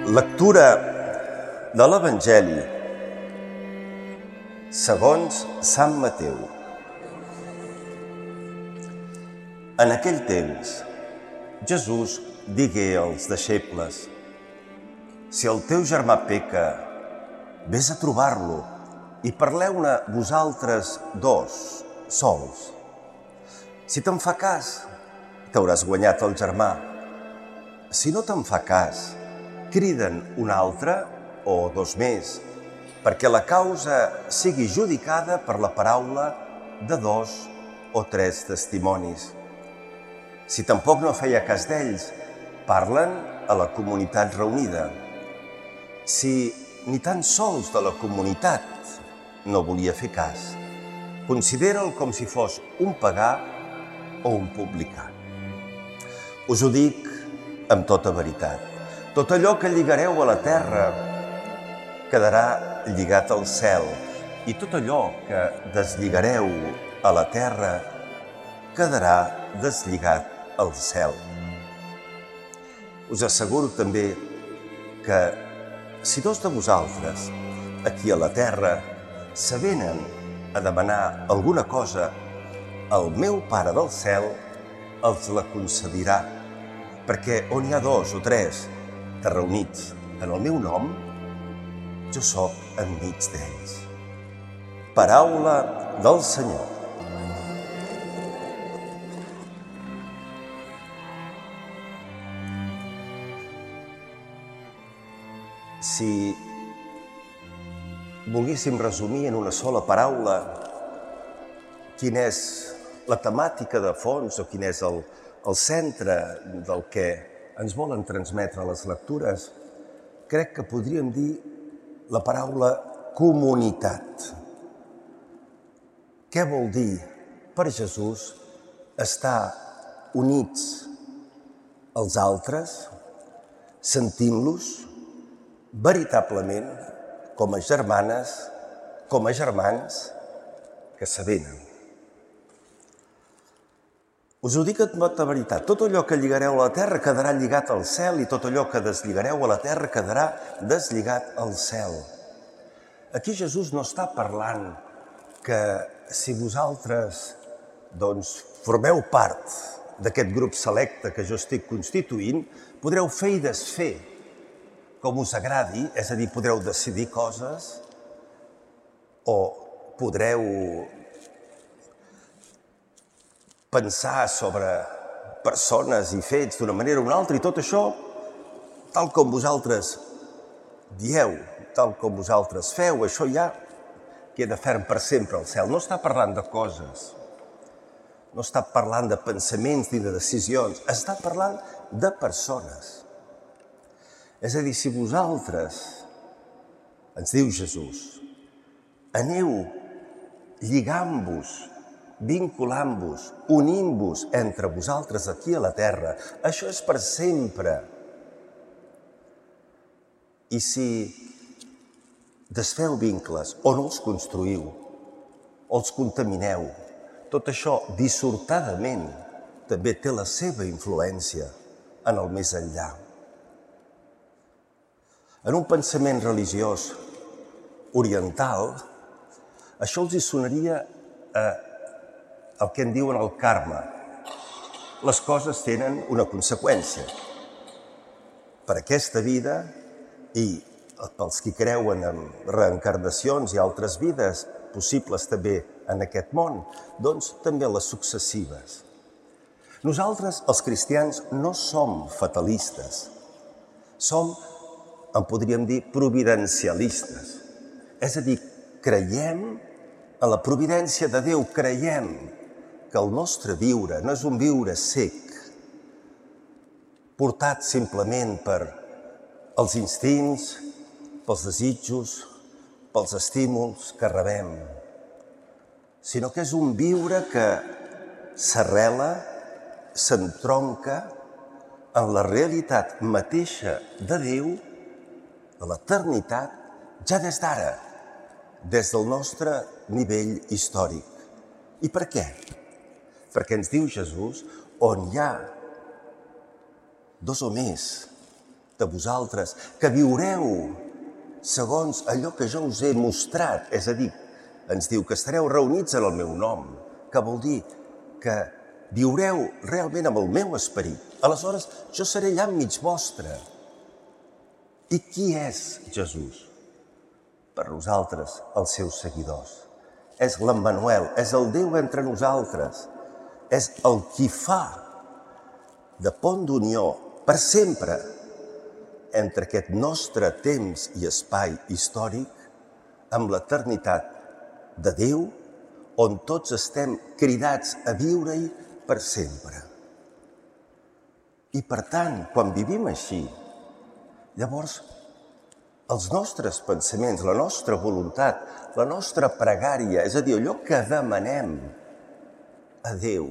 Lectura de l'Evangeli segons Sant Mateu. En aquell temps, Jesús digué als deixebles: si el teu germà peca, vés a trobar-lo i parleu-ne vosaltres dos, sols. Si te'n fa cas, t'hauràs guanyat el germà. Si no te'n fa cas, criden un altre o dos més, perquè la causa sigui judicada per la paraula de dos o tres testimonis. Si tampoc no feia cas d'ells, parlen a la comunitat reunida. Si ni tan sols de la comunitat no volia fer cas, considera'l com si fos un pagà o un publicà. Us ho dic amb tota veritat. Tot allò que lligareu a la terra quedarà lligat al cel, i tot allò que deslligareu a la terra quedarà deslligat al cel. Us asseguro també que si dos de vosaltres, aquí a la terra, s'avenen a demanar alguna cosa, el meu Pare del cel els la concedirà, perquè on hi ha dos o tres reunits en el meu nom, jo soc enmig d'ells. Paraula del Senyor. Si volguéssim resumir en una sola paraula quina és la temàtica de fons o quin és el centre del que ens volen transmetre les lectures, crec que podríem dir la paraula comunitat. Què vol dir per Jesús estar units als altres, sentint-los veritablement com a germanes, com a germans que s'avenen? Us ho dic amb tota veritat. Tot allò que lligareu a la terra quedarà lligat al cel, i tot allò que deslligareu a la terra quedarà deslligat al cel. Aquí Jesús no està parlant que si vosaltres formeu part d'aquest grup selecte que jo estic constituint, podreu fer i desfer com us agradi, és a dir, podreu decidir coses o podreu pensar sobre persones i fets d'una manera o una altra, i tot això, tal com vosaltres dieu, tal com vosaltres feu, això ja queda ferm per sempre al cel. No està parlant de coses, no està parlant de pensaments ni de decisions, està parlant de persones. És a dir, si vosaltres, ens diu Jesús, aneu lligant-vos, vinculant-vos, unint-vos entre vosaltres aquí a la terra, això és per sempre. I si desfeu vincles o no els construïu, o els contamineu, tot això dissortadament també té la seva influència en el més enllà. En un pensament religiós oriental, això els hi sonaria el que en diuen el karma. Les coses tenen una conseqüència. Per aquesta vida, i pels qui creuen en reencarnacions i altres vides possibles també en aquest món, doncs també les successives. Nosaltres, els cristians, no som fatalistes. Som, en podríem dir, providencialistes. És a dir, creiem en la providència de Déu, creiem que el nostre viure no és un viure sec, portat simplement per els instints, pels desitjos, pels estímuls que rebem, sinó que és un viure que s'arrela, s'entronca en la realitat mateixa de Déu, de l'eternitat, ja des d'ara, des del nostre nivell històric. I per què? Perquè ens diu Jesús, on hi ha dos o més de vosaltres, que viureu segons allò que jo us he mostrat. És a dir, ens diu que estareu reunits en el meu nom, que vol dir que viureu realment amb el meu esperit. Aleshores, jo seré allà enmig vostre. I qui és Jesús? Per nosaltres, els seus seguidors. És l'Emmanuel, és el Déu entre nosaltres. És el qui fa de pont d'unió per sempre entre aquest nostre temps i espai històric amb l'eternitat de Déu, on tots estem cridats a viure-hi per sempre. I per tant, quan vivim així, llavors els nostres pensaments, la nostra voluntat, la nostra pregària, és a dir, allò que demanem a Déu,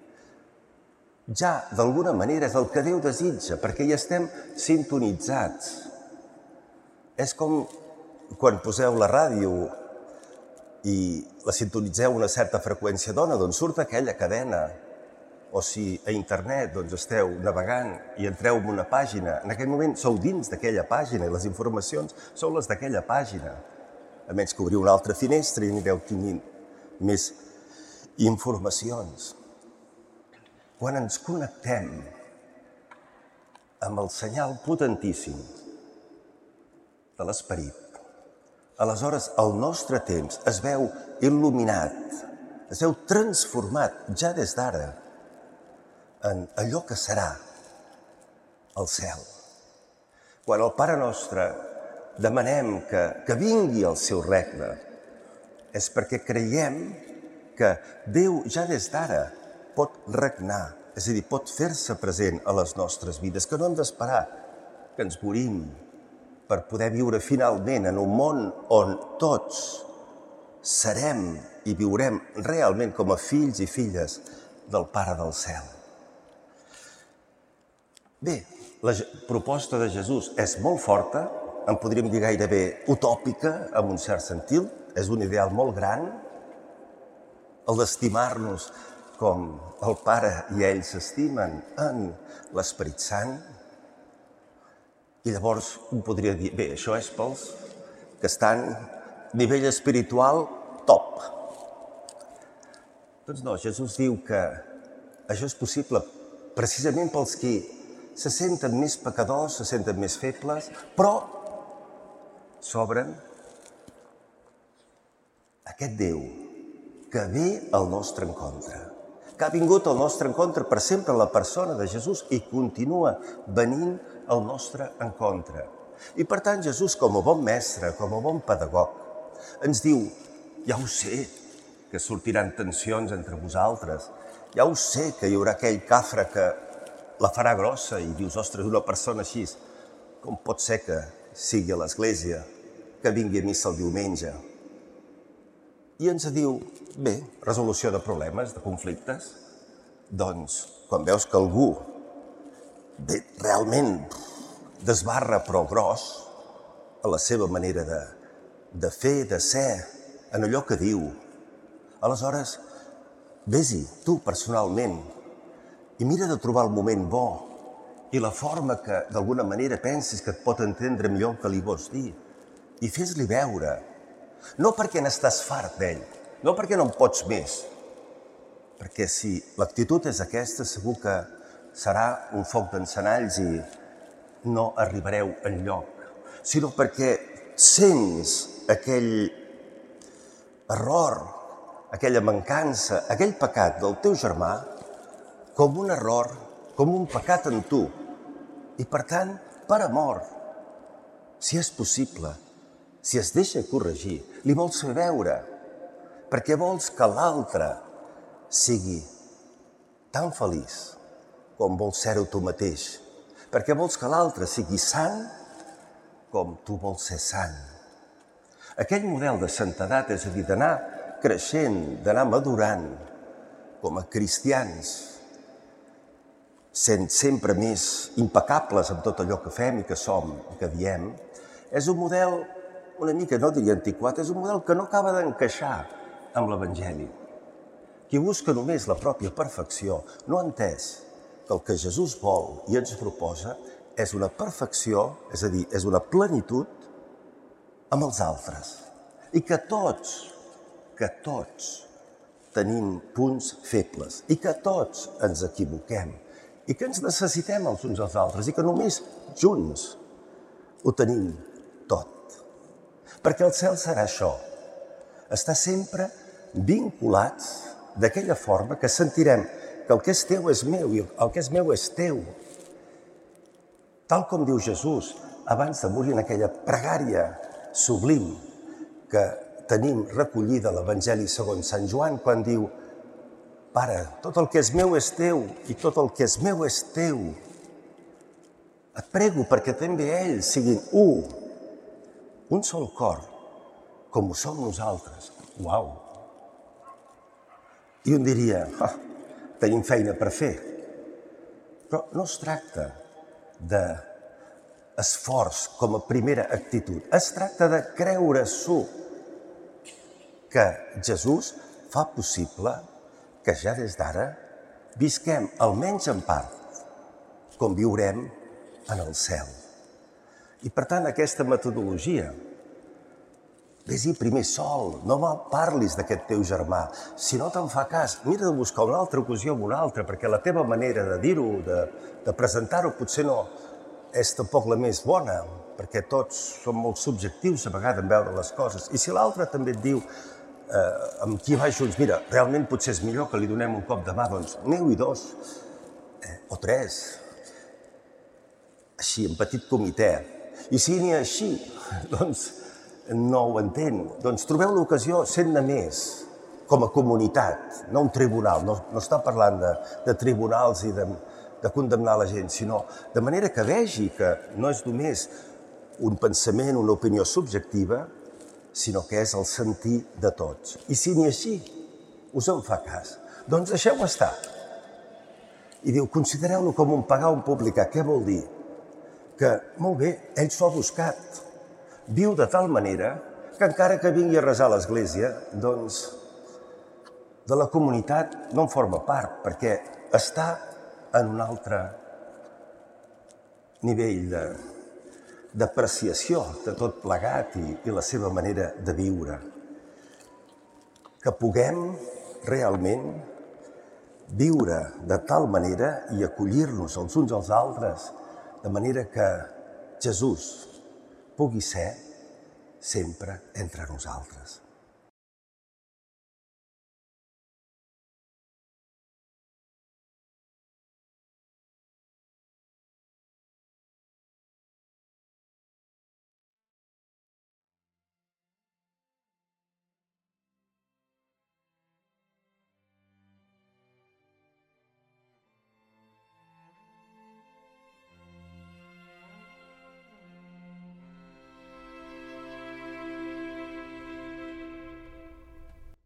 ja d'alguna manera és el que Déu desitja, perquè hi estem sintonitzats. És com quan poseu la ràdio i la sintonitzeu a una certa freqüència d'ona, doncs surt aquella cadena. O si a internet esteu navegant i entreu en una pàgina, en aquell moment sou dins d'aquella pàgina i les informacions són les d'aquella pàgina. A menys que obriu una altra finestra i anireu tenint més informacions. Quan ens connectem amb el senyal potentíssim de l'esperit, aleshores el nostre temps es veu il·luminat, es veu transformat ja des d'ara en allò que serà el cel. Quan al Pare Nostre demanem que vingui el seu regne, és perquè creiem que Déu ja des d'ara pot regnar, és a dir, pot fer-se present a les nostres vides, que no hem d'esperar que ens morim per poder viure finalment en un món on tots serem i viurem realment com a fills i filles del Pare del cel. Bé, la proposta de Jesús és molt forta, en podríem dir gairebé utòpica, en un cert sentit, és un ideal molt gran, el d'estimar-nos com el Pare i ell s'estimen en l'Esperit Sant. I llavors un podria dir, bé, això és pels que estan a nivell espiritual top. Doncs no, Jesús diu que això és possible precisament pels qui se senten més pecadors, se senten més febles, però s'obren aquest Déu que ve al nostre encontre, que ha vingut al nostre encontre per sempre la persona de Jesús i continua venint al nostre encontre. I per tant Jesús, com a bon mestre, com a bon pedagog, ens diu, ja ho sé que sortiran tensions entre vosaltres, ja ho sé que hi haurà aquell cafre que la farà grossa i dius, ostres, una persona així, com pot ser que sigui a l'església, que vingui a missa el diumenge? I ens diu, bé, resolució de problemes, de conflictes. Doncs, quan veus que algú bé, realment desbarra però gros a la seva manera de fer, de ser, en allò que diu, aleshores, vés-hi, tu personalment, i mira de trobar el moment bo i la forma que d'alguna manera pensis que et pot entendre millor el que li vols dir i fes-li veure, no perquè n'estàs fart d'ell, no perquè no en pots més, perquè si l'actitud és aquesta segur que serà un foc d'encenalls i no arribareu enlloc, sinó perquè sents aquell error, aquella mancança, aquell pecat del teu germà com un error, com un pecat en tu. I per tant, per amor, si és possible, si es deixa corregir, li vols fer veure, perquè vols que l'altre sigui tan feliç com vols ser-ho tu mateix, perquè vols que l'altre sigui sant com tu vols ser sant. Aquell model de santedat, és a dir, d'anar creixent, d'anar madurant com a cristians, sent sempre més impecables en tot allò que fem i que som i que diem, és un model una mica, no diria antiquat, és un model que no acaba d'encaixar amb l'Evangeli. Qui busca només la pròpia perfecció no ha entès que el que Jesús vol i ens proposa és una perfecció, és a dir, és una plenitud amb els altres. I que tots tenim punts febles i que tots ens equivoquem i que ens necessitem els uns als altres i que només junts ho tenim tot. Perquè el cel serà això, estar sempre vinculats d'aquella forma que sentirem que el que és teu és meu i el que és meu és teu. Tal com diu Jesús abans de morir en aquella pregària sublim que tenim recollida a l'Evangeli segons Sant Joan, quan diu: Pare, tot el que és meu és teu i tot el que és meu és teu. Et prego perquè també ells siguin un sol cor, com ho som nosaltres. Uau! I un diria, tenim feina per fer. Però no es tracta d'esforç com a primera actitud. Es tracta de creure-s'ho, que Jesús fa possible que ja des d'ara visquem, almenys en part, com viurem en el cel. I per tant, aquesta metodologia, vés-hi primer sol, no parlis d'aquest teu germà. Si no te'n fa cas, mira de buscar una altra ocasió amb una altra, perquè la teva manera de dir-ho, de presentar-ho, potser no és tampoc la més bona, perquè tots som molt subjectius a vegades en veure les coses. I si l'altre també et diu amb qui va junts, mira, realment potser és millor que li donem un cop de mà, doncs aneu-hi dos, o tres, així, en petit comitè. I si n'hi ha així, doncs no ho entén. Doncs trobeu l'ocasió sent-ne més, com a comunitat, no un tribunal. No està parlant de tribunals i de condemnar la gent, sinó de manera que vegi que no és només un pensament, una opinió subjectiva, sinó que és el sentir de tots. I si n'hi ha així, us en fa cas, doncs deixeu estar. I diu, considereu-lo com un pagar o un publicà. Què vol dir? Que, molt bé, ell s'ho ha buscat. Viu de tal manera que encara que vingui a resar a l'església, doncs de la comunitat no en forma part, perquè està en un altre nivell d'apreciació de tot plegat i la seva manera de viure. Que puguem realment viure de tal manera i acollir-nos els uns als altres, de manera que Jesús pugui ser sempre entre nosaltres.